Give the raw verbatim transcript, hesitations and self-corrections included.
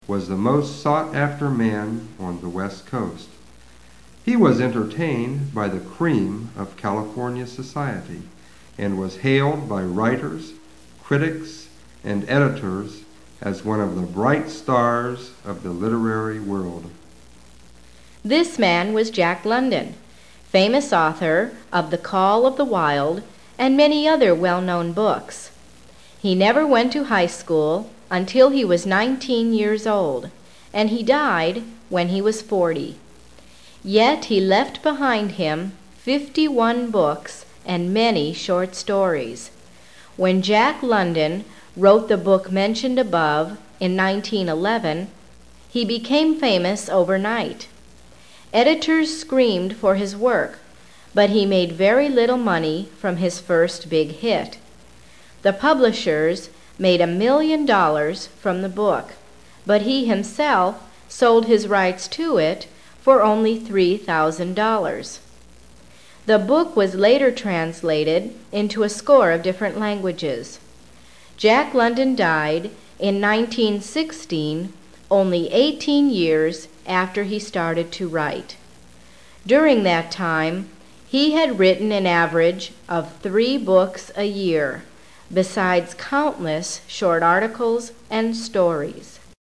was the most sought-after man on the West Coast. He was entertained by the cream of California society and was hailed by writers, critics, and editors as one of the bright stars of the literary world. This man was Jack London, famous author of The Call of the Wild and many other well-known books. He never went to high school until he was nineteen years old, and he died when he was forty. Yet he left behind him fifty-one books and many short stories. When Jack London wrote the book mentioned above in nineteen eleven, he became famous overnight. Editors screamed for his work, but he made very little money from his first big hit. The publishers made a million dollars from the book, but he himself sold his rights to it for only three thousand dollars. The book was later translated into a score of different languages. Jack London died in nineteen sixteen, only eighteen years after he started to write. During that time, he had written an average of three books a year, besides countless short articles and stories.